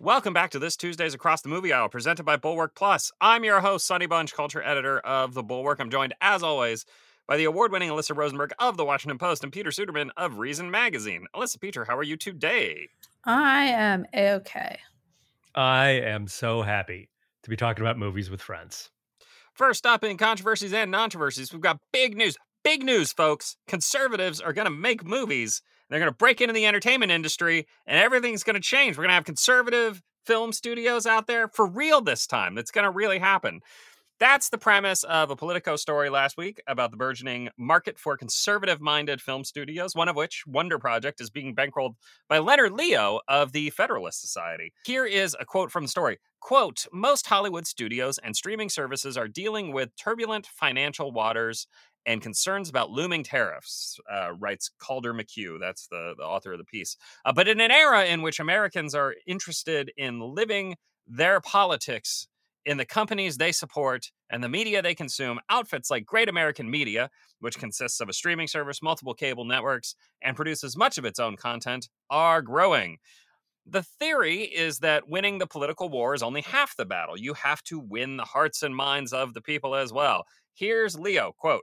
Welcome back to this Tuesday's Across the Movie Aisle, presented by Bulwark Plus. I'm your host, Sonny Bunch, culture editor of The Bulwark. I'm joined, as always, by the award-winning Alyssa Rosenberg of The Washington Post and Peter Suderman of Reason Magazine. Alyssa, Peter, how are you today? I am okay. I am so happy to be talking about movies with friends. First up in controversies and controversies, we've got big news. Big news, folks. Conservatives are going to make movies. They're going to break into the entertainment industry, and everything's going to change. We're going to have conservative film studios out there for real this time. That's going to really happen. That's the premise of a Politico story last week about the burgeoning market for conservative-minded film studios, one of which, Wonder Project, is being bankrolled by Leonard Leo of the Federalist Society. Here is a quote from the story. Quote, most Hollywood studios and streaming services are dealing with turbulent financial waters and concerns about looming tariffs, writes Calder McHugh. That's the author of the piece. But in an era in which Americans are interested in living their politics in the companies they support and the media they consume, outfits like Great American Media, which consists of a streaming service, multiple cable networks, and produces much of its own content, are growing. The theory is that winning the political war is only half the battle. You have to win the hearts and minds of the people as well. Here's Leo, quote,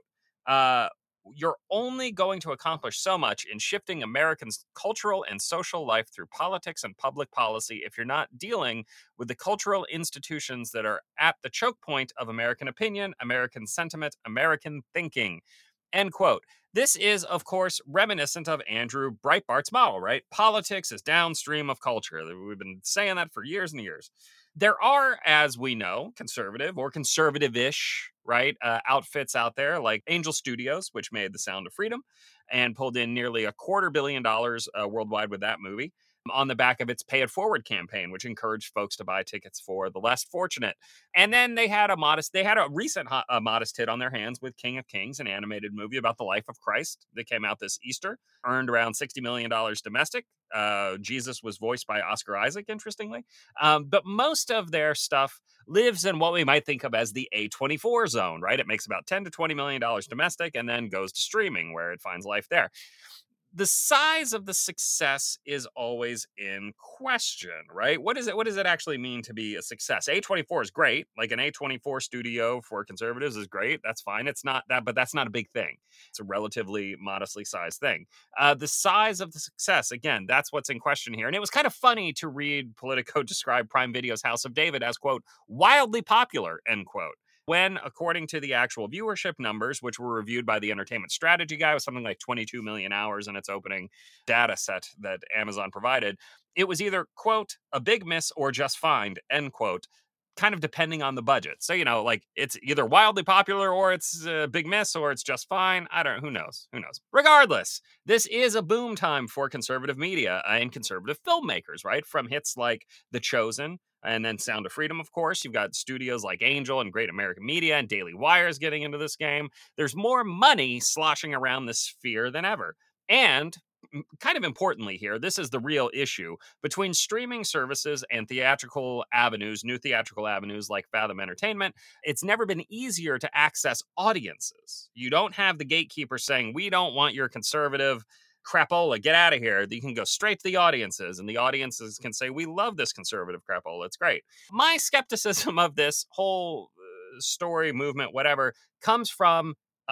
you're only going to accomplish so much in shifting Americans' cultural and social life through politics and public policy if you're not dealing with the cultural institutions that are at the choke point of American opinion, American sentiment, American thinking. End quote. This is, of course, reminiscent of Andrew Breitbart's model, right? Politics is downstream of culture. We've been saying that for years and years. There are, as we know, conservative or conservative-ish, right, outfits out there like Angel Studios, which made The Sound of Freedom and pulled in nearly $250 million worldwide with that movie on the back of its Pay It Forward campaign, which encouraged folks to buy tickets for the less fortunate. And then they had a recent modest hit on their hands with King of Kings, an animated movie about the life of Christ that came out this Easter, earned around $60 million domestic. Jesus was voiced by Oscar Isaac, interestingly. But most of their stuff lives in what we might think of as the A24 zone, right? It makes about $10 to $20 million domestic and then goes to streaming where it finds life there. The size of the success is always in question, right? What does it actually mean to be a success? A24 is great. Like an A24 studio for conservatives is great. That's fine. It's not that, but that's not a big thing. It's a relatively modestly sized thing. The size of the success, again, that's what's in question here. And it was kind of funny to read Politico describe Prime Video's House of David as, quote, wildly popular, end quote. When, according to the actual viewership numbers, which were reviewed by the entertainment strategy guy, was something like 22 million hours in its opening data set that Amazon provided, it was either, quote, a big miss or just fine, end quote, kind of depending on the budget. So, like it's either wildly popular or it's a big miss or it's just fine. Who knows? Regardless, this is a boom time for conservative media and conservative filmmakers, right? From hits like The Chosen, and then Sound of Freedom, of course. You've got studios like Angel and Great American Media and Daily Wire's getting into this game. There's more money sloshing around this sphere than ever. And kind of importantly here, this is the real issue between streaming services and theatrical avenues, new theatrical avenues like Fathom Entertainment. It's never been easier to access audiences. You don't have the gatekeeper saying, we don't want your conservative crapola, get out of here. You can go straight to the audiences, and the audiences can say, we love this conservative crapola. It's great. My skepticism of this whole story, movement, whatever, comes from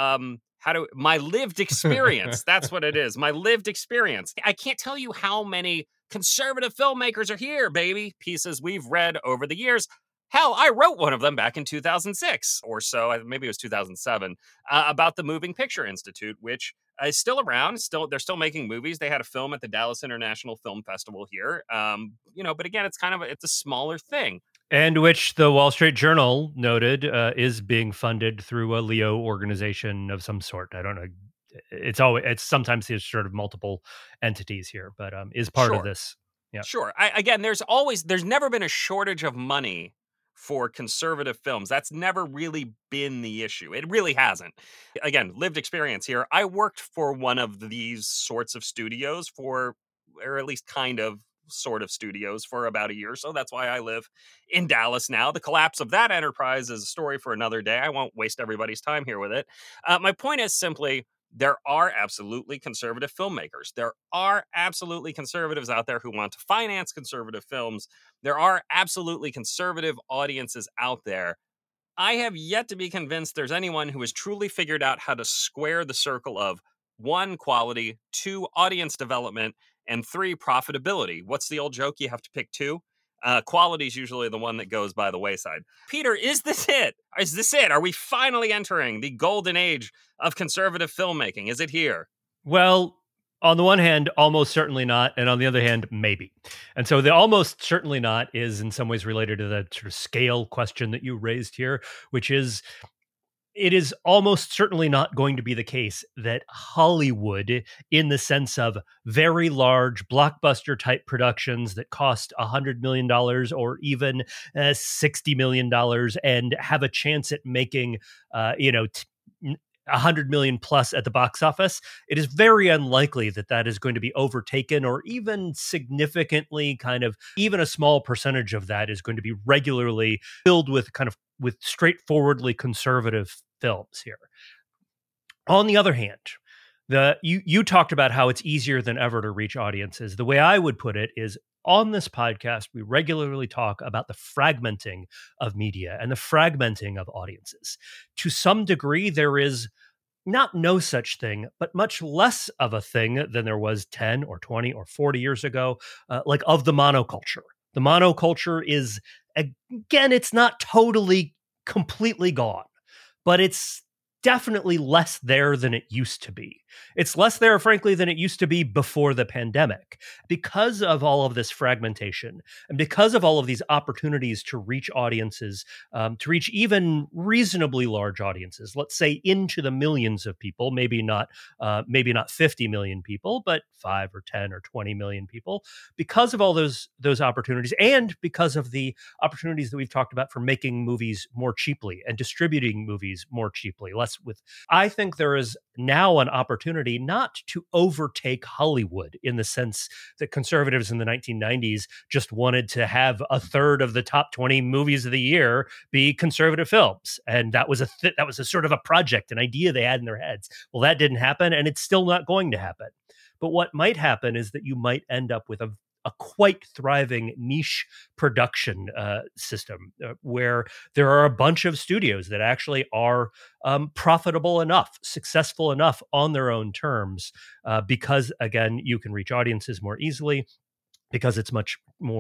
my lived experience. That's what it is. My lived experience. I can't tell you how many conservative filmmakers are here, baby. Pieces we've read over the years. Hell, I wrote one of them back in 2006 or so, maybe it was 2007, about the Moving Picture Institute, which is still around. They're still making movies. They had a film at the Dallas International Film Festival here. But again, it's a smaller thing. And which the Wall Street Journal noted is being funded through a Leo organization of some sort. I don't know. It's sometimes there's sort of multiple entities here, but is part of this. Yeah, sure. There's never been a shortage of money for conservative films. That's never really been the issue. It really hasn't. Again, lived experience here. I worked for one of these sorts of studios or at least kind of sort of studios for about a year. So that's why I live in Dallas now. The collapse of that enterprise is a story for another day. I won't waste everybody's time here with it. My point is simply, there are absolutely conservative filmmakers. There are absolutely conservatives out there who want to finance conservative films. There are absolutely conservative audiences out there. I have yet to be convinced there's anyone who has truly figured out how to square the circle of 1, quality, 2, audience development, and 3, profitability. What's the old joke? You have to pick 2. Quality is usually the one that goes by the wayside. Peter, is this it? Is this it? Are we finally entering the golden age of conservative filmmaking? Is it here? Well, on the one hand, almost certainly not. And on the other hand, maybe. And so the almost certainly not is in some ways related to the sort of scale question that you raised here, which is it is almost certainly not going to be the case that Hollywood, in the sense of very large blockbuster type productions that cost $100 million or even $60 million and have a chance at making, 100 million plus at the box office, it is very unlikely that that is going to be overtaken or even significantly even a small percentage of that is going to be regularly filled with with straightforwardly conservative films here. On the other hand, you talked about how it's easier than ever to reach audiences. The way I would put it is, on this podcast, we regularly talk about the fragmenting of media and the fragmenting of audiences. To some degree, there is not no such thing, but much less of a thing than there was 10 or 20 or 40 years ago, of the monoculture. The monoculture is, again, it's not totally completely gone, but it's definitely less there than it used to be. It's less there, frankly, than it used to be before the pandemic. Because of all of this fragmentation and because of all of these opportunities to reach audiences, to reach even reasonably large audiences, let's say into the millions of people, maybe not 50 million people, but 5 or 10 or 20 million people, because of all those opportunities and because of the opportunities that we've talked about for making movies more cheaply and distributing movies more cheaply, I think there is now an opportunity not to overtake Hollywood in the sense that conservatives in the 1990s just wanted to have a third of the top 20 movies of the year be conservative films. And that was a sort of a project, an idea they had in their heads. Well, that didn't happen, and it's still not going to happen. But what might happen is that you might end up with a quite thriving niche production system where there are a bunch of studios that actually are profitable enough, successful enough on their own terms, because, again, you can reach audiences more easily, because it's much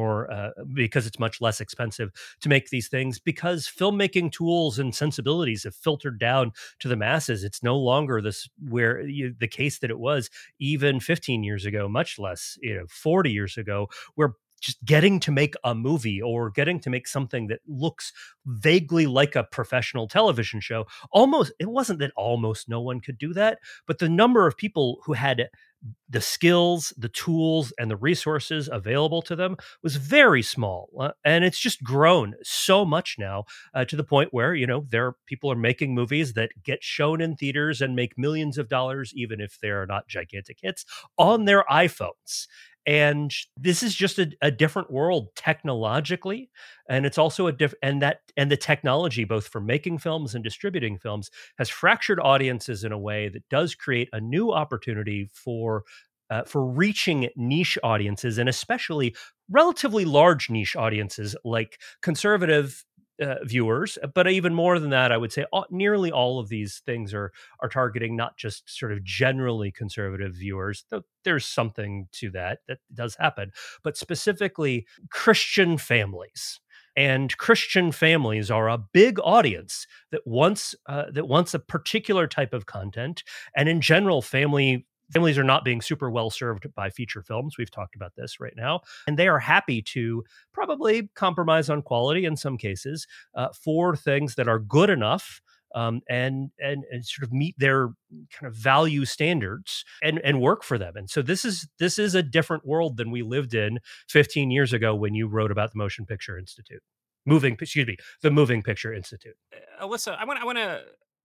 less expensive to make these things, because filmmaking tools and sensibilities have filtered down to the masses. It's no longer the case that it was even 15 years ago, much less 40 years ago, where just getting to make a movie or getting to make something that looks vaguely like a professional television show, it wasn't that almost no one could do that, but the number of people who had the skills, the tools, and the resources available to them was very small. And it's just grown so much now to the point where, people are making movies that get shown in theaters and make millions of dollars, even if they're not gigantic hits, on their iPhones. And this is just a different world technologically, and it's also and the technology, both for making films and distributing films, has fractured audiences in a way that does create a new opportunity for reaching niche audiences, and especially relatively large niche audiences like conservative viewers. But even more than that, I would say nearly all of these things are targeting not just sort of generally conservative viewers, though there's something to that does happen, but specifically Christian families. And Christian families are a big audience that wants a particular type of content. And in general, families are not being super well served by feature films. We've talked about this right now. And they are happy to probably compromise on quality in some cases for things that are good enough and sort of meet their kind of value standards and work for them. And so this is a different world than we lived in 15 years ago when you wrote about the Motion Picture Institute. The Moving Picture Institute. Alyssa, I want to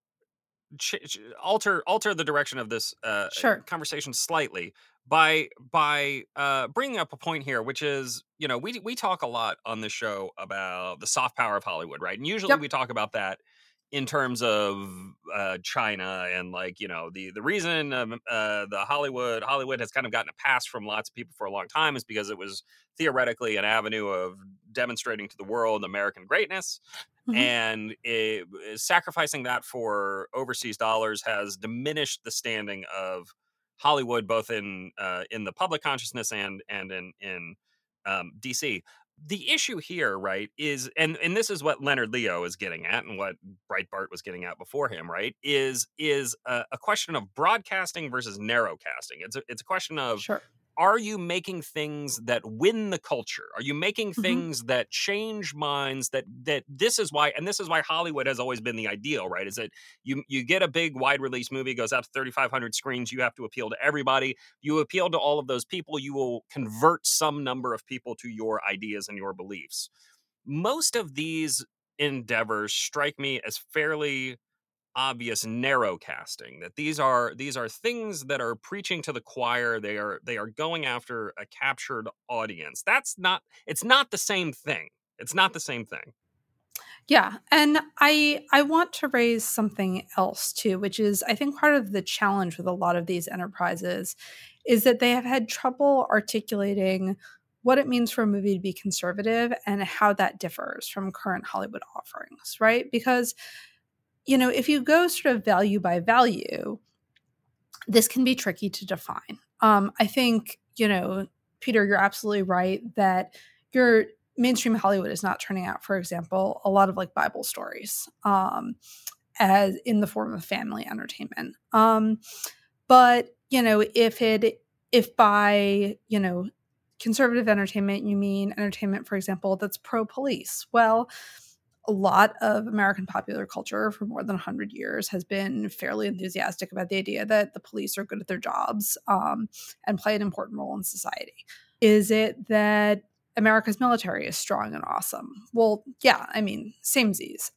alter the direction of this Sure. conversation slightly by bringing up a point here, which is, we talk a lot on this show about the soft power of Hollywood, right? And usually we talk about that in terms of China and like, you know, the reason the Hollywood has kind of gotten a pass from lots of people for a long time is because it was theoretically an avenue of demonstrating to the world American greatness. Mhm. And sacrificing that for overseas dollars has diminished the standing of Hollywood, both in the public consciousness and in DC. The issue here, right, is and this is what Leonard Leo is getting at, and what Breitbart was getting at before him, right, is a question of broadcasting versus narrowcasting. It's a question of, Sure. are you making things that win the culture? Are you making Mhm. things that change minds? That this is why, and this is why Hollywood has always been the ideal, right? Is that you get a big wide release movie, goes out to 3,500 screens, you have to appeal to everybody. You appeal to all of those people, you will convert some number of people to your ideas and your beliefs. Most of these endeavors strike me as fairly obvious narrow casting, that these are things that are preaching to the choir. They are going after a captured audience. It's not the same thing. It's not the same thing. Yeah, and I want to raise something else too, which is I think part of the challenge with a lot of these enterprises is that they have had trouble articulating what it means for a movie to be conservative and how that differs from current Hollywood offerings, right? Because if you go sort of value by value, this can be tricky to define. I think, Peter, you're absolutely right that your mainstream Hollywood is not turning out, for example, a lot of like Bible stories as in the form of family entertainment. But if by conservative entertainment you mean entertainment, for example, that's pro police, well, a lot of American popular culture for more than 100 years has been fairly enthusiastic about the idea that the police are good at their jobs and play an important role in society. Is it that America's military is strong and awesome? Well, yeah, I mean, samesies.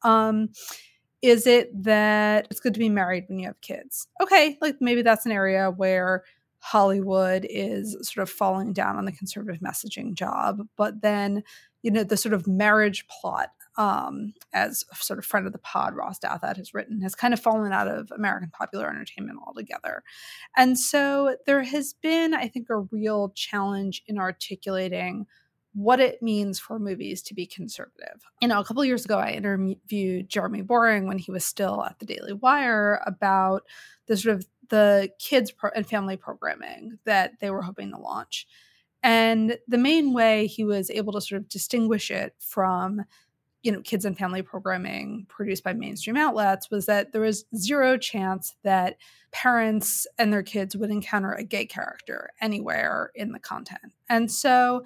Is it that it's good to be married when you have kids? Okay, like maybe that's an area where Hollywood is sort of falling down on the conservative messaging job. But then, the sort of marriage plot, as a sort of friend of the pod, Ross Douthat has written, has kind of fallen out of American popular entertainment altogether. And so there has been, I think, a real challenge in articulating what it means for movies to be conservative. A couple of years ago, I interviewed Jeremy Boring when he was still at the Daily Wire about the sort of the kids and family programming that they were hoping to launch. And the main way he was able to sort of distinguish it from kids and family programming produced by mainstream outlets was that there was zero chance that parents and their kids would encounter a gay character anywhere in the content. And so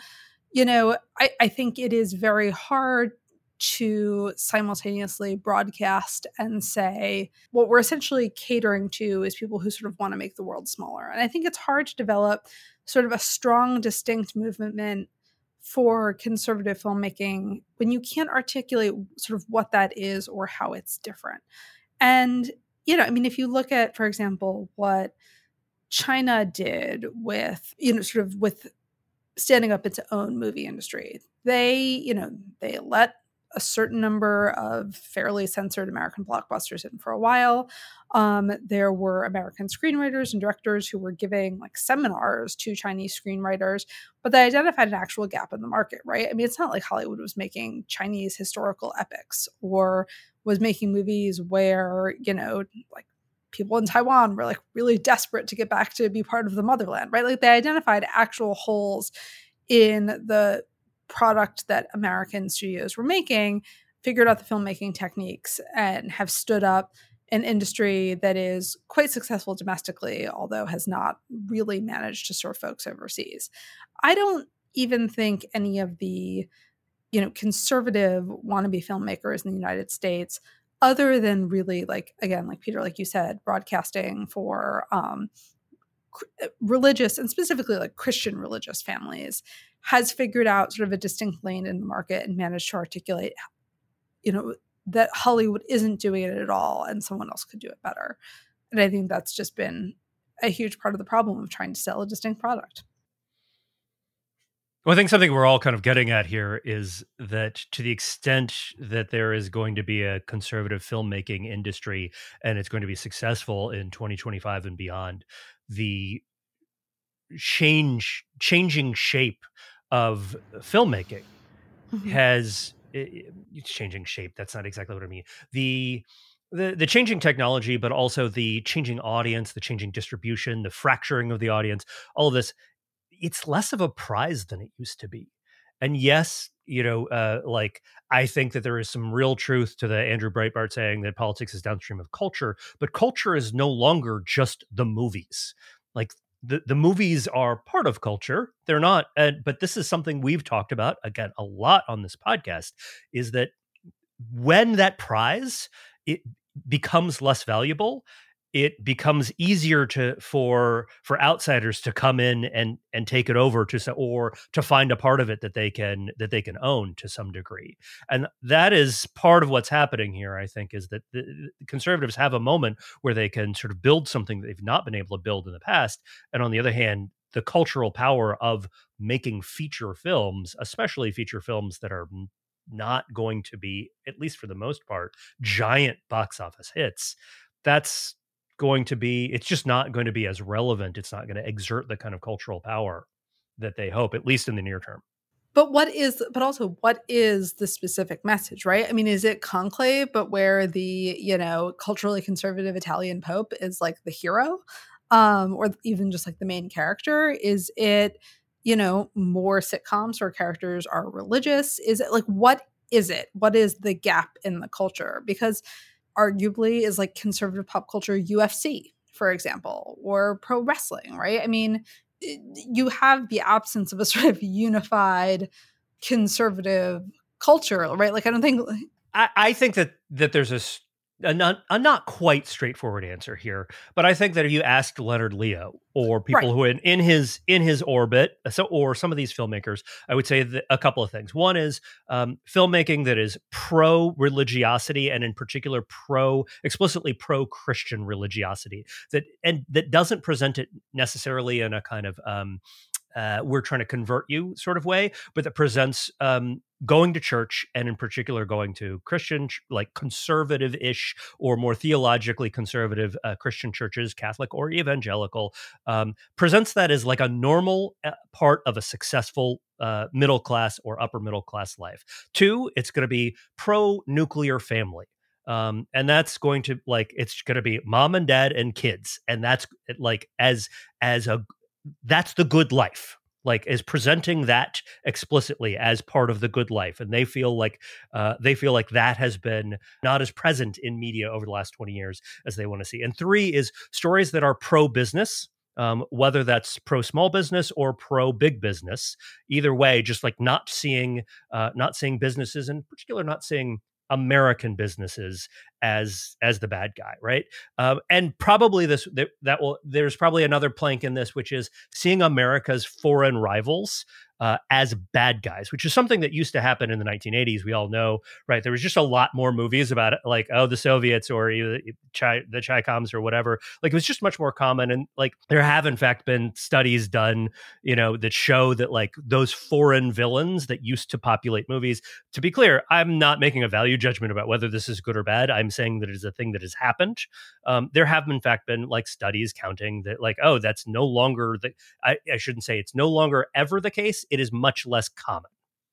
I think it is very hard to simultaneously broadcast and say what we're essentially catering to is people who sort of want to make the world smaller. And I think it's hard to develop sort of a strong, distinct movement for conservative filmmaking when you can't articulate sort of what that is or how it's different. And, if you look at, for example, what China did with, sort of with standing up its own movie industry. They let a certain number of fairly censored American blockbusters in for a while. There were American screenwriters and directors who were giving like seminars to Chinese screenwriters, but they identified an actual gap in the market, right? I mean, it's not like Hollywood was making Chinese historical epics or was making movies where, like people in Taiwan were like really desperate to get back to be part of the motherland, right? Like they identified actual holes in the product that American studios were making, figured out the filmmaking techniques, and have stood up an industry that is quite successful domestically, although has not really managed to serve folks overseas. I don't even think any of the conservative wannabe filmmakers in the United States, other than really like, again, like Peter, like you said, broadcasting for religious and specifically like Christian religious families, has figured out sort of a distinct lane in the market and managed to articulate, that Hollywood isn't doing it at all and someone else could do it better. And I think that's just been a huge part of the problem of trying to sell a distinct product. Well, I think something we're all kind of getting at here is that to the extent that there is going to be a conservative filmmaking industry and it's going to be successful in 2025 and beyond, the changing shape of filmmaking Mhm. has it's changing shape. That's not exactly what I mean. The changing technology, but also the changing audience, the changing distribution, the fracturing of the audience, all of this, it's less of a prize than it used to be. And yes, like I think that there is some real truth to the Andrew Breitbart saying that politics is downstream of culture, but culture is no longer just the movies. Like the movies are part of culture. They're not, but this is something we've talked about again a lot on this podcast, is that when that prize it becomes less valuable, it becomes easier for outsiders to come in and take it over or to find a part of it that they can own to some degree. And that is part of what's happening here, I think, is that the conservatives have a moment where they can sort of build something that they've not been able to build in the past. And on the other hand, the cultural power of making feature films, especially feature films that are not going to be, at least for the most part, giant box office hits, that's going to be, it's just not going to be as relevant. It's not going to exert the kind of cultural power that they hope, at least in the near term. But also what is the specific message, right? I mean, is it Conclave, but where the, culturally conservative Italian Pope is like the hero? Or even just like the main character? Is it, more sitcoms where characters are religious? Is it like, what is it? What is the gap in the culture? Because arguably is like conservative pop culture UFC, for example, or pro wrestling, right? I mean, you have the absence of a sort of unified conservative culture, right? Like, I don't think. I think that there's a not quite straightforward answer here, but I think that if you asked Leonard Leo or people Right. who are in his orbit, or some of these filmmakers, I would say that a couple of things. One is filmmaking that is pro religiosity, and in particular explicitly pro Christian religiosity, that doesn't present it necessarily in a kind of we're trying to convert you sort of way, but that presents going to church, and in particular going to Christian, like conservative-ish or more theologically conservative Christian churches, Catholic or evangelical, presents that as like a normal part of a successful middle class or upper middle class life. Two, it's going to be pro-nuclear family. And that's going to it's going to be mom and dad and kids. And that's like as a that's the good life, like is presenting that explicitly as part of the good life, and they feel like that has been not as present in media over the last 20 years as they want to see. And three is stories that are pro business, whether that's pro small business or pro big business. Either way, just like not seeing businesses, in particular not seeing American businesses as the bad guy, right? And probably there's probably another plank in this, which is seeing America's foreign rivals as bad guys, which is something that used to happen in the 1980s. We all know, right? There was just a lot more movies about it, like, oh, the Soviets or the Chi-Coms or whatever. Like, it was just much more common. And like, there have in fact been studies done, that show that like those foreign villains that used to populate movies. To be clear, I'm not making a value judgment about whether this is good or bad. I'm saying that it is a thing that has happened. There have in fact been like studies counting that, like, oh, that's no longer I shouldn't say it's no longer ever the case. It is much less common.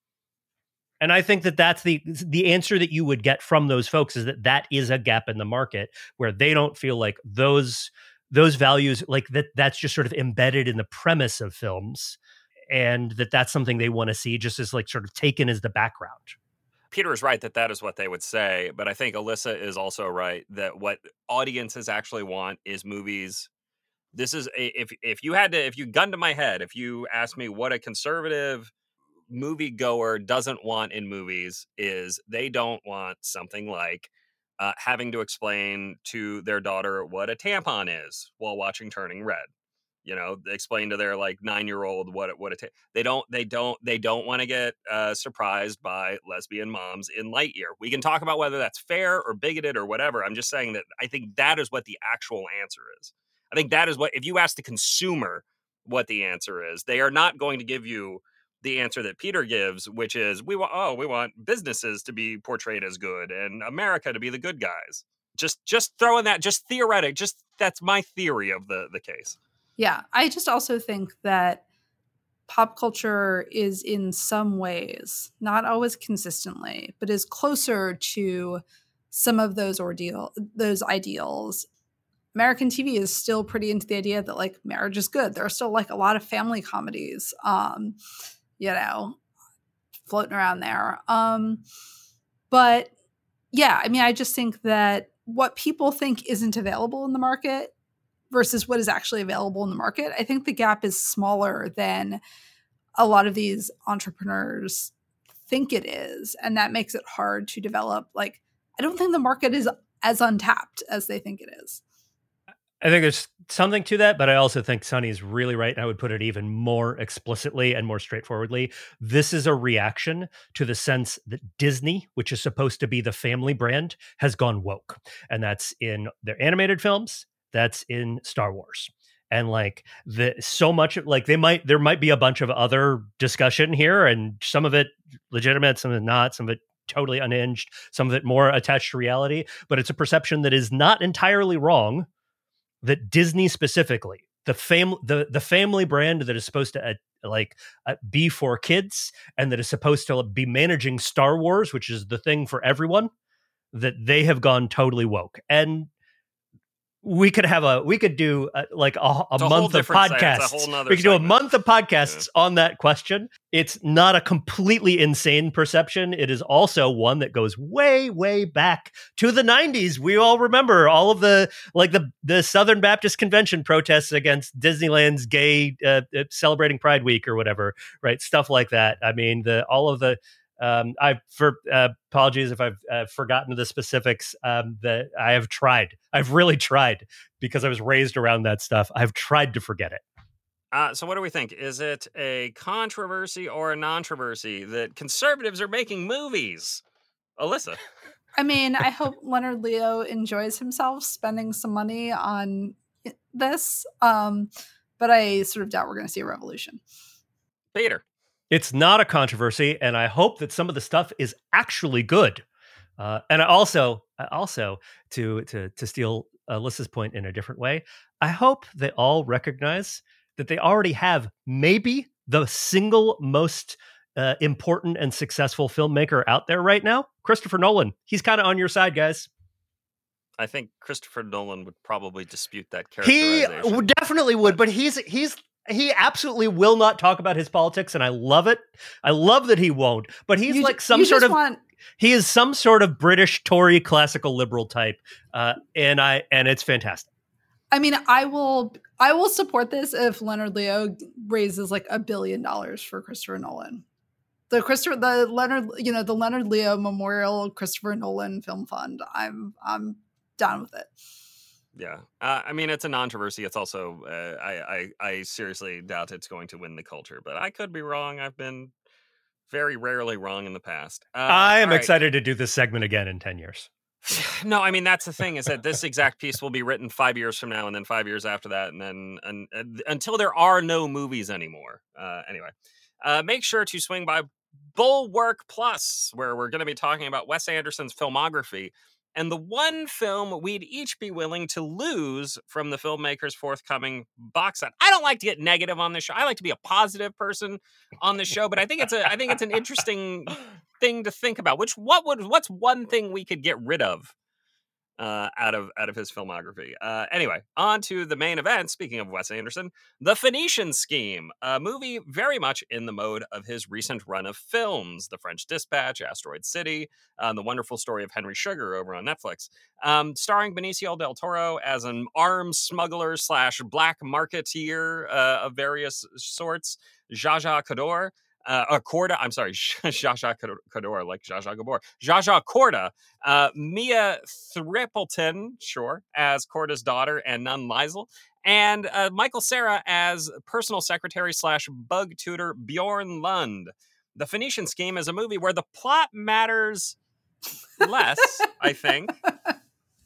And I think that that's the answer that you would get from those folks, is that is a gap in the market where they don't feel like those values, like that's just sort of embedded in the premise of films, and that's something they want to see just as like sort of taken as the background. Peter is right that is what they would say, but I think Alyssa is also right that what audiences actually want is movies. This is if you gun to my head, if you ask me what a conservative moviegoer doesn't want in movies, is they don't want something like having to explain to their daughter what a tampon is while watching Turning Red. Explain to their like 9-year-old what they don't want to get surprised by lesbian moms in Lightyear. We can talk about whether that's fair or bigoted or whatever. I'm just saying that I think that is what the actual answer is. I think that is what, if you ask the consumer what the answer is, they are not going to give you the answer that Peter gives, which is we want businesses to be portrayed as good and America to be the good guys. Just throwing that, just theoretic, just that's my theory of the case. Yeah, I just also think that pop culture is in some ways, not always consistently, but is closer to some of those ideals. American TV is still pretty into the idea that like marriage is good. There are still like a lot of family comedies, floating around there. But yeah, I mean, I just think that what people think isn't available in the market versus what is actually available in the market, I think the gap is smaller than a lot of these entrepreneurs think it is. And that makes it hard to develop. Like, I don't think the market is as untapped as they think it is. I think there's something to that, but I also think Sonny's really right. And I would put it even more explicitly and more straightforwardly. This is a reaction to the sense that Disney, which is supposed to be the family brand, has gone woke. And that's in their animated films. That's in Star Wars. And like so much like there might be a bunch of other discussion here, and some of it legitimate, some of it not, some of it totally unhinged, some of it more attached to reality. But it's a perception that is not entirely wrong, that Disney specifically, the family brand that is supposed to be for kids and that is supposed to be managing Star Wars, which is the thing for everyone, that they have gone totally woke. And we could do a month of podcasts. We could do a month of podcasts on that question. It's not a completely insane perception. It is also one that goes way, way back to the 90s. We all remember all of the Southern Baptist Convention protests against Disneyland's gay celebrating Pride Week or whatever, right? Stuff like that. I mean, apologies if I've forgotten the specifics. That I have tried. I've really tried, because I was raised around that stuff. I've tried to forget it. So what do we think? Is it a controversy or a non-controversy that conservatives are making movies? Alyssa. I mean, I hope Leonard Leo enjoys himself spending some money on this, but I sort of doubt we're going to see a revolution. Peter. It's not a controversy, and I hope that some of the stuff is actually good. And I also to steal Alyssa's point in a different way, I hope they all recognize that they already have maybe the single most important and successful filmmaker out there right now, Christopher Nolan. He's kind of on your side, guys. I think Christopher Nolan would probably dispute that characterization. He definitely would, but he absolutely will not talk about his politics, and I love it. I love that he won't. But he's he is some sort of British Tory classical liberal type, and it's fantastic. I mean, I will support this if Leonard Leo raises like $1 billion for Christopher Nolan. The Leonard Leo Memorial Christopher Nolan Film Fund. I'm down with it. Yeah. I mean, it's a non-controversy. It's also, I seriously doubt it's going to win the culture, but I could be wrong. I've been very rarely wrong in the past. I am excited to do this segment again in 10 years. No, I mean, that's the thing, is that this exact piece will be written 5 years from now, and then 5 years after that, and then until there are no movies anymore. Anyway, make sure to swing by Bulwark Plus, where we're going to be talking about Wes Anderson's filmography and the one film we'd each be willing to lose from the filmmaker's forthcoming box set. I don't like to get negative on this show. I like to be a positive person on the show, but I think it's an interesting thing to think about. What's one thing we could get rid of out of his filmography? Anyway, on to the main event. Speaking of Wes Anderson, The Phoenician Scheme, a movie very much in the mode of his recent run of films, The French Dispatch, Asteroid City, The Wonderful Story of Henry Sugar over on Netflix, starring Benicio del Toro as an arms smuggler / black marketeer of various sorts, Zsa Zsa Gabor. Zsa Zsa Gabor, like Zsa Zsa Gabor. Zsa Zsa Korda, Mia Thrippleton, as Korda's daughter and nun Liesel, and Michael Cera as personal secretary / bug tutor Bjorn Lund. The Phoenician Scheme is a movie where the plot matters less, I think,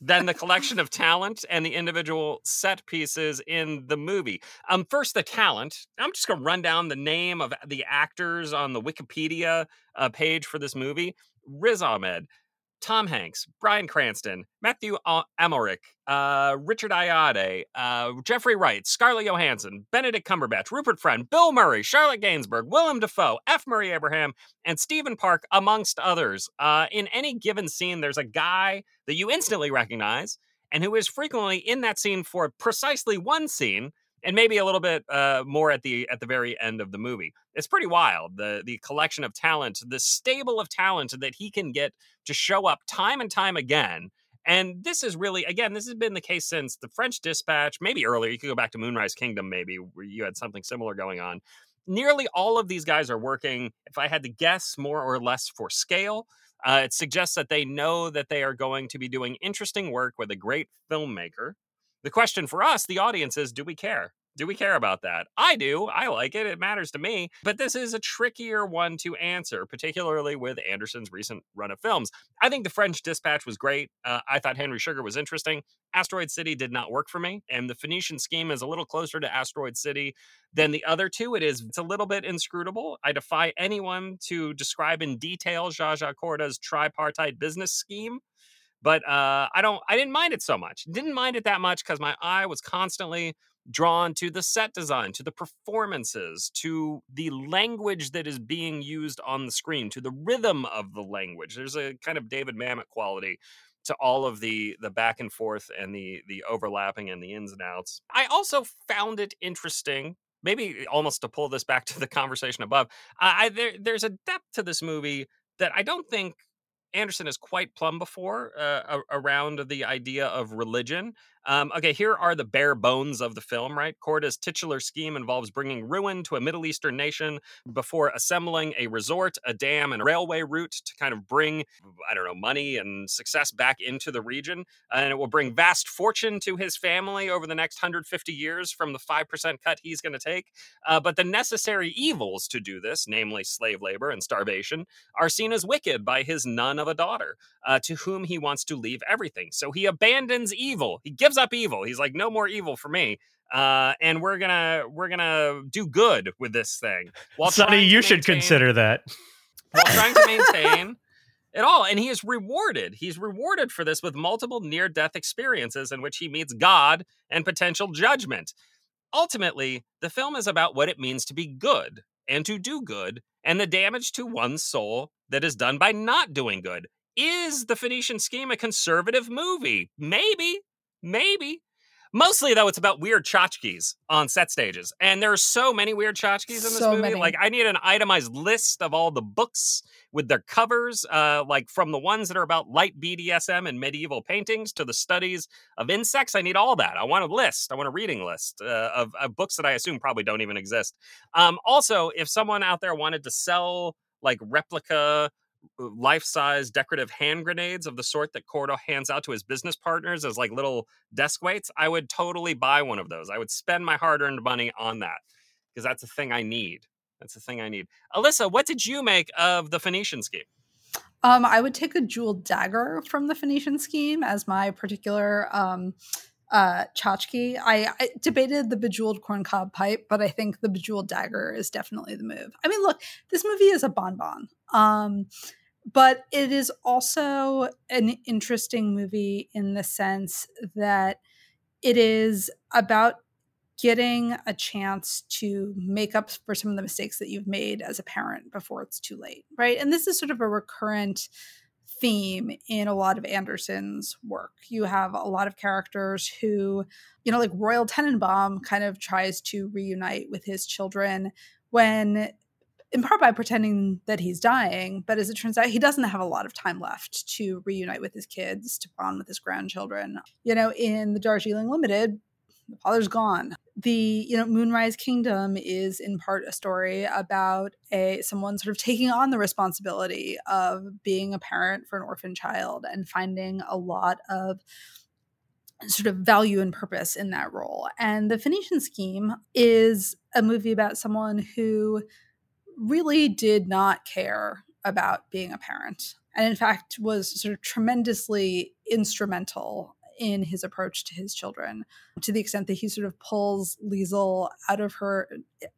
than the collection of talent and the individual set pieces in the movie. First, the talent. I'm just going to run down the name of the actors on the Wikipedia page for this movie. Riz Ahmed, Tom Hanks, Bryan Cranston, Matthew Amalric, Richard Ayoade, Jeffrey Wright, Scarlett Johansson, Benedict Cumberbatch, Rupert Friend, Bill Murray, Charlotte Gainsbourg, Willem Dafoe, F. Murray Abraham, and Stephen Park, amongst others. In any given scene, there's a guy that you instantly recognize and who is frequently in that scene for precisely one scene, and maybe a little bit more at the very end of the movie. It's pretty wild, the collection of talent, the stable of talent that he can get to show up time and time again. And this is really, again, this has been the case since The French Dispatch, maybe earlier. You could go back to Moonrise Kingdom, maybe, where you had something similar going on. Nearly all of these guys are working, if I had to guess, more or less for scale. It suggests that they know that they are going to be doing interesting work with a great filmmaker. The question for us, the audience, is, do we care? Do we care about that? I do. I like it. It matters to me. But this is a trickier one to answer, particularly with Anderson's recent run of films. I think The French Dispatch was great. I thought Henry Sugar was interesting. Asteroid City did not work for me. And The Phoenician Scheme is a little closer to Asteroid City than the other two. It's a little bit inscrutable. I defy anyone to describe in detail Zsa Corda's tripartite business scheme. But I didn't mind it so much. Didn't mind it that much because my eye was constantly drawn to the set design, to the performances, to the language that is being used on the screen, to the rhythm of the language. There's a kind of David Mamet quality to all of the back and forth and the overlapping and the ins and outs. I also found it interesting, maybe almost to pull this back to the conversation above. There's a depth to this movie that I don't think Anderson has quite plumbed before around the idea of religion. Okay, here are the bare bones of the film, right? Corda's titular scheme involves bringing ruin to a Middle Eastern nation before assembling a resort, a dam, and a railway route to kind of bring, I don't know, money and success back into the region. And it will bring vast fortune to his family over the next 150 years from the 5% cut he's going to take. But the necessary evils to do this, namely slave labor and starvation, are seen as wicked by his nun of a daughter, to whom he wants to leave everything. So he abandons evil. He gives up evil. He's like, no more evil for me. And we're gonna do good with this thing. Sonny, you should consider that. While trying to maintain it all. And he is rewarded. He's rewarded for this with multiple near-death experiences in which he meets God and potential judgment. Ultimately, the film is about what it means to be good and to do good, and the damage to one's soul that is done by not doing good. Is The Phoenician Scheme a conservative movie? Maybe. Mostly, though, it's about weird tchotchkes on set stages. And there are so many weird tchotchkes in this movie. Many. Like, I need an itemized list of all the books with their covers, like from the ones that are about light BDSM and medieval paintings to the studies of insects. I need all that. I want a list. I want a reading list of books that I assume probably don't even exist. Also, if someone out there wanted to sell like replica life-size decorative hand grenades of the sort that Corda hands out to his business partners as like little desk weights, I would totally buy one of those. I would spend my hard-earned money on that because that's a thing I need. Alyssa, what did you make of The Phoenician Scheme? I would take a jeweled dagger from The Phoenician Scheme as my particular tchotchke. I debated the bejeweled corncob pipe, but I think the bejeweled dagger is definitely the move. I mean, look, this movie is a bonbon. But it is also an interesting movie in the sense that it is about getting a chance to make up for some of the mistakes that you've made as a parent before it's too late, right? And this is sort of a recurrent theme in a lot of Anderson's work. You have a lot of characters who, like Royal Tenenbaum kind of tries to reunite with his children when, in part by pretending that he's dying, but as it turns out, he doesn't have a lot of time left to reunite with his kids, to bond with his grandchildren. In the Darjeeling Limited, the father's gone. The, Moonrise Kingdom is in part a story about someone sort of taking on the responsibility of being a parent for an orphan child and finding a lot of sort of value and purpose in that role. And The Phoenician Scheme is a movie about someone who really did not care about being a parent and in fact was sort of tremendously instrumental in his approach to his children, to the extent that he sort of pulls Liesl out of her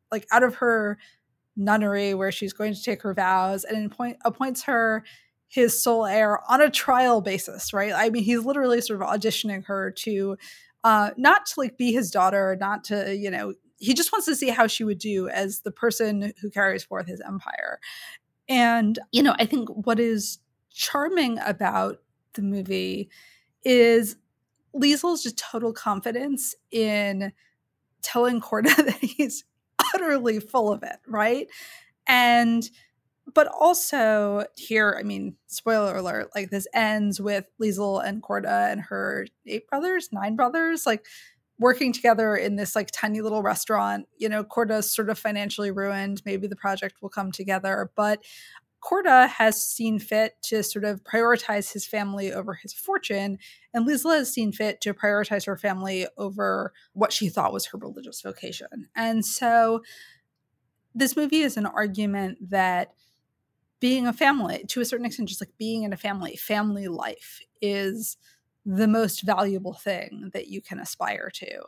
nunnery where she's going to take her vows, and appoints her his sole heir on a trial basis, right? I mean, he's literally sort of auditioning her to not to like be his daughter, not to, he just wants to see how she would do as the person who carries forth his empire. And, I think what is charming about the movie is Liesl's just total confidence in telling Corda that he's utterly full of it, right? But also here, I mean, spoiler alert, like this ends with Liesl and Corda and her 9 brothers, like working together in this like tiny little restaurant. Corda's sort of financially ruined. Maybe the project will come together, but Corda has seen fit to sort of prioritize his family over his fortune, and Liesl has seen fit to prioritize her family over what she thought was her religious vocation. And so this movie is an argument that being a family, to a certain extent, just like being in a family life is the most valuable thing that you can aspire to.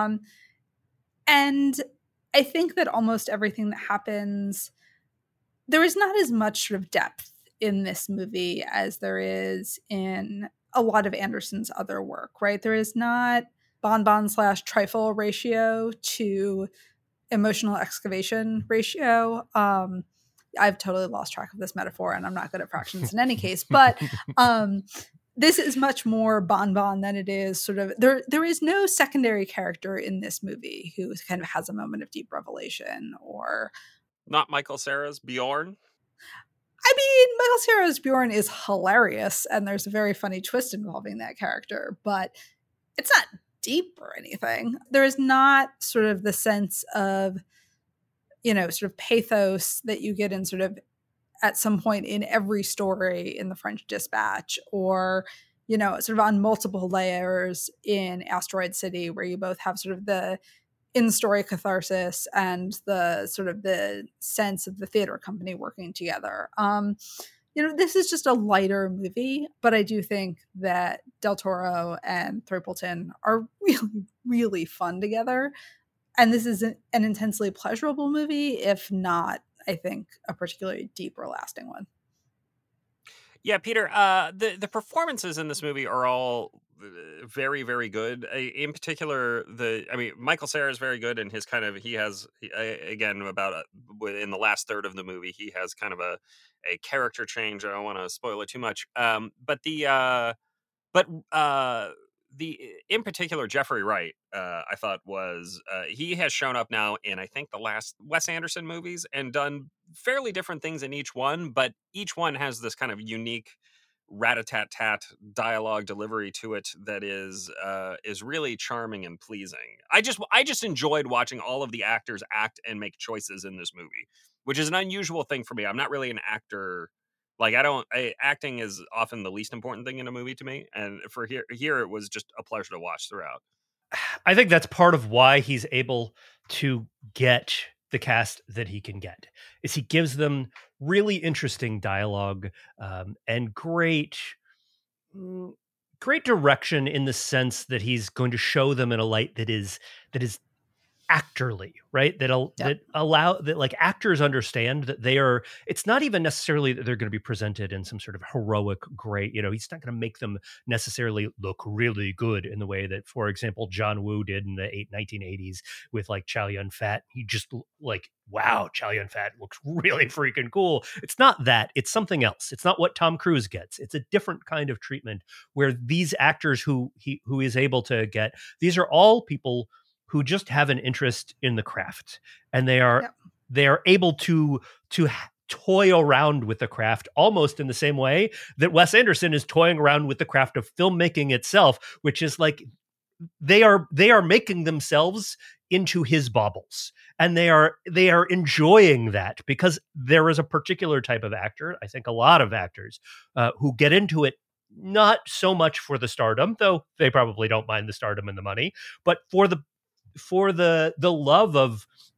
And I think that almost everything that happens, there is not as much sort of depth in this movie as there is in a lot of Anderson's other work, right? There is not bonbon/trifle ratio to emotional excavation ratio. I've totally lost track of this metaphor, and I'm not good at fractions in any case, but this is much more bonbon than it is sort of, there is no secondary character in this movie who kind of has a moment of deep revelation, or not Michael Cera's Bjorn. I mean, Michael Cera's Bjorn is hilarious, and there's a very funny twist involving that character, but it's not deep or anything. There is not sort of the sense of, sort of pathos that you get in sort of at some point in every story in the French Dispatch, or, sort of on multiple layers in Asteroid City, where you both have sort of the in-story catharsis and the sort of the sense of the theater company working together. This is just a lighter movie, but I do think that Del Toro and Throppleton are really, really fun together. And this is an intensely pleasurable movie, if not, I think, a particularly deep or lasting one. Yeah, Peter, the performances in this movie are all very, very good. In particular, Michael Cera is very good, and he has in the last third of the movie, he has kind of a character change. I don't want to spoil it too much. In particular, Jeffrey Wright, I thought he has shown up now in, I think, the last Wes Anderson movies and done fairly different things in each one, but each one has this kind of unique rat-a-tat-tat dialogue delivery to it that is really charming and pleasing. I just enjoyed watching all of the actors act and make choices in this movie, which is an unusual thing for me. I'm not really an actor. Like, acting is often the least important thing in a movie to me. And for here, it was just a pleasure to watch throughout. I think that's part of why he's able to get the cast that he can get, is he gives them really interesting dialogue and great direction, in the sense that he's going to show them in a light that is actorly, right? That like actors understand that it's not even necessarily that they're going to be presented in some sort of heroic, great, he's not going to make them necessarily look really good in the way that, for example, John Woo did in the 1980s with like Chow Yun-fat. He just like, wow, Chow Yun-fat looks really freaking cool. It's not that, it's something else. It's not what Tom Cruise gets. It's a different kind of treatment, where these actors who is able to get, these are all people who just have an interest in the craft, and they are able to toy around with the craft almost in the same way that Wes Anderson is toying around with the craft of filmmaking itself, which is like they are making themselves into his baubles, and they are enjoying that, because there is a particular type of actor, I think a lot of actors who get into it not so much for the stardom, though they probably don't mind the stardom and the money, but for the love of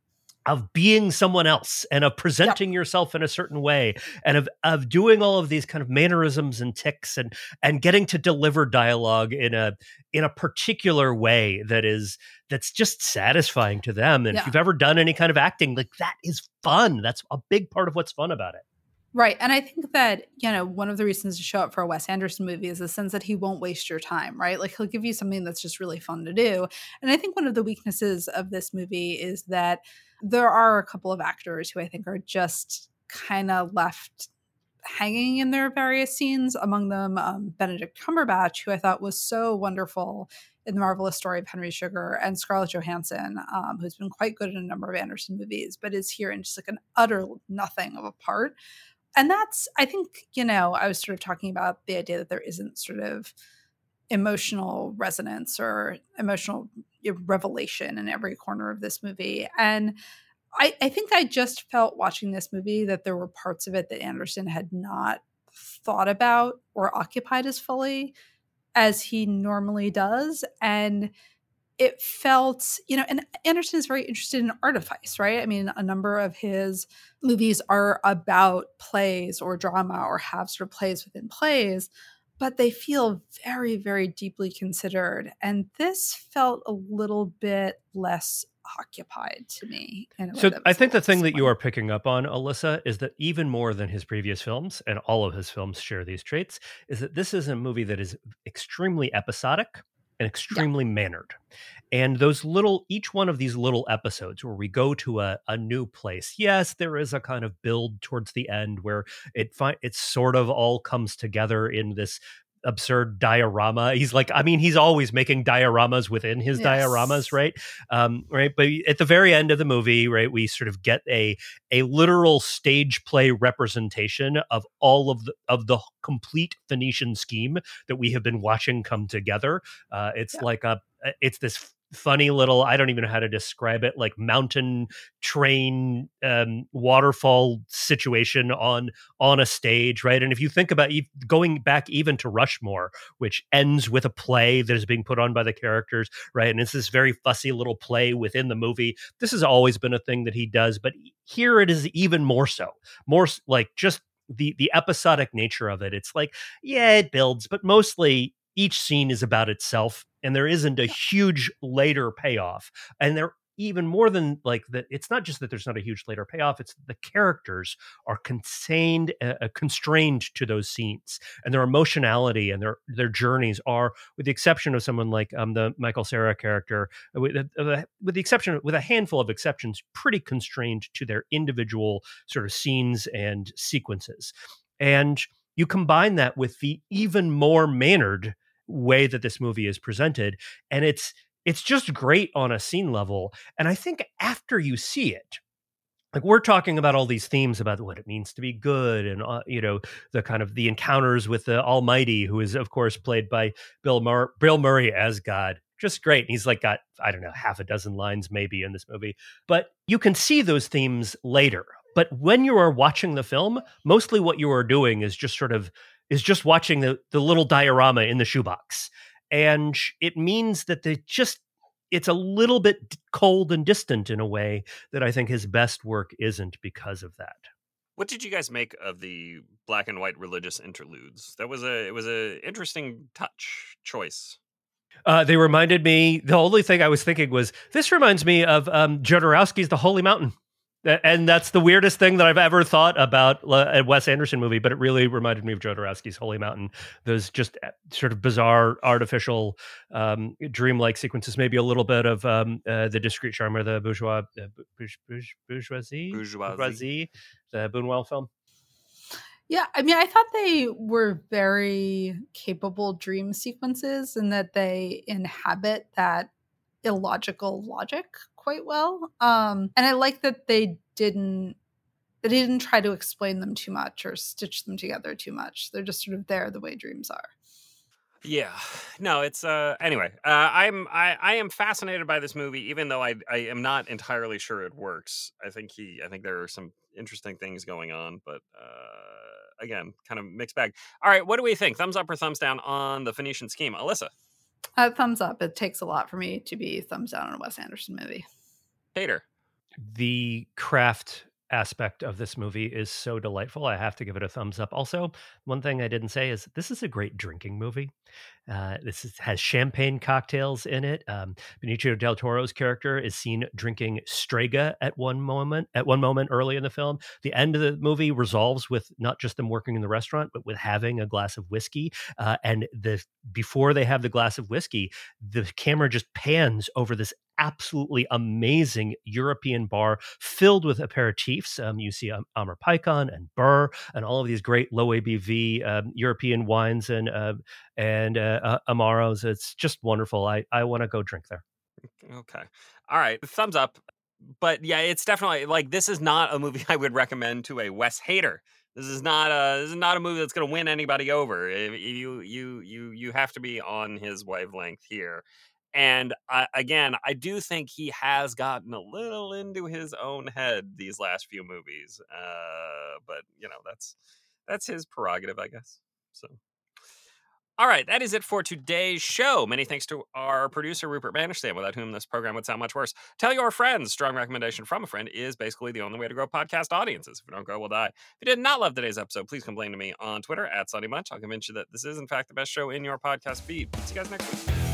being someone else and of presenting yourself in a certain way and of doing all of these kind of mannerisms and tics and getting to deliver dialogue in a particular way that's just satisfying to them. And if you've ever done any kind of acting, like, that is fun. That's a big part of what's fun about it. Right. And I think that, one of the reasons to show up for a Wes Anderson movie is the sense that he won't waste your time, right? Like, he'll give you something that's just really fun to do. And I think one of the weaknesses of this movie is that there are a couple of actors who I think are just kind of left hanging in their various scenes, among them Benedict Cumberbatch, who I thought was so wonderful in The Marvelous Story of Henry Sugar, and Scarlett Johansson, who's been quite good in a number of Anderson movies, but is here in just like an utter nothing of a part. And that's, I think, I was sort of talking about the idea that there isn't sort of emotional resonance or emotional revelation in every corner of this movie. And I think I just felt watching this movie that there were parts of it that Anderson had not thought about or occupied as fully as he normally does. And it felt, and Anderson is very interested in artifice, right? I mean, a number of his movies are about plays or drama or have sort of plays within plays, but they feel very, very deeply considered. And this felt a little bit less occupied to me. So I think the thing that you are picking up on, Alyssa, is that even more than his previous films, and all of his films share these traits, is that this is a movie that is extremely episodic and extremely mannered. And each one of these little episodes where we go to a new place, yes, there is a kind of build towards the end where it sort of all comes together in this absurd diorama. He's always making dioramas within his dioramas, right? Right. But at the very end of the movie, right, we sort of get a literal stage play representation of all of the complete Phoenician scheme that we have been watching come together. It's this funny little, I don't even know how to describe it, like mountain train waterfall situation on a stage, right? And if you think about going back even to Rushmore, which ends with a play that is being put on by the characters, right? And it's this very fussy little play within the movie. This has always been a thing that he does, but here it is even more so. More like just the episodic nature of it. It's like, yeah, it builds, but mostly each scene is about itself, and there isn't a huge later payoff. And there, even more than like that, it's not just that there's not a huge later payoff, it's the characters are constrained to those scenes, and their emotionality and their journeys are, with the exception of someone like the Michael Cera character, with a handful of exceptions, pretty constrained to their individual sort of scenes and sequences. And you combine that with the even more mannered way that this movie is presented, and it's just great on a scene level. And I think after you see it, like, we're talking about all these themes about what it means to be good, and the kind of the encounters with the Almighty, who is of course played by Bill Murray as God. Just great. And he's like got, I don't know, half a dozen lines maybe in this movie, but you can see those themes later. But when you are watching the film, mostly what you are doing is just watching the little diorama in the shoebox. And it means that it's a little bit cold and distant in a way that I think his best work isn't because of that. What did you guys make of the black and white religious interludes? It was a interesting choice. They reminded me, the only thing I was thinking was, this reminds me of Jodorowsky's The Holy Mountain. And that's the weirdest thing that I've ever thought about a Wes Anderson movie, but it really reminded me of Jodorowsky's Holy Mountain. Those just sort of bizarre, artificial, dreamlike sequences, maybe a little bit of the Discreet Charmer, the Bourgeoisie, the Buñuel film. Yeah, I mean, I thought they were very capable dream sequences, and that they inhabit that illogical logic quite well. And I like that they didn't try to explain them too much or stitch them together too much. They're just sort of there the way dreams are. Yeah, no, it's anyway. I am fascinated by this movie, even though I am not entirely sure it works. I think there are some interesting things going on, but again, kind of mixed bag. All right, what do we think? Thumbs up or thumbs down on the Phoenician Scheme, Alyssa? Thumbs up. It takes a lot for me to be thumbs down on a Wes Anderson movie. Peter? The craft aspect of this movie is so delightful. I have to give it a thumbs up. Also, one thing I didn't say is this is a great drinking movie. Has champagne cocktails in it. Benicio del Toro's character is seen drinking Strega at one moment. At one moment early in the film, the end of the movie resolves with not just them working in the restaurant, but with having a glass of whiskey. And before they have the glass of whiskey, the camera just pans over this absolutely amazing European bar filled with aperitifs. You see Amr Picon and Burr and all of these great low ABV European wines and Amaros. It's just wonderful. I want to go drink there. Okay. All right. Thumbs up. But yeah, it's definitely like this is not a movie I would recommend to a Wes hater. This is not a movie that's going to win anybody over. You have to be on his wavelength here. And again, I do think he has gotten a little into his own head these last few movies. But you know, that's his prerogative, I guess. So. All right, that is it for today's show. Many thanks to our producer, Rupert Banderstam, without whom this program would sound much worse. Tell your friends. Strong recommendation from a friend is basically the only way to grow podcast audiences. If we don't grow, we'll die. If you did not love today's episode, please complain to me on Twitter @SunnyBunch. I'll convince you that this is, in fact, the best show in your podcast feed. See you guys next week.